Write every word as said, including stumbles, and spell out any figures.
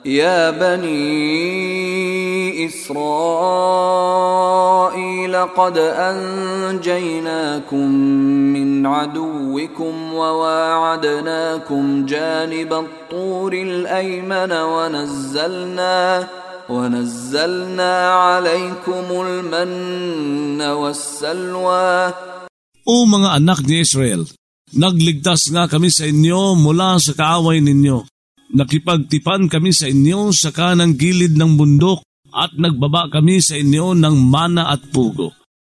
يا بني إسرائيل قد أنجيناكم من عدوكم وواعدناكم جانب الطور الأيمن ونزلنا ونزلنا عليكم المن والسلوى. O mga anak ni Israel, nagligtas nga kami sa inyo mula sa kaaway ninyo. Nakipagtipan kami sa inyo sa kanang gilid ng bundok at nagbaba kami sa inyo ng mana at pugo.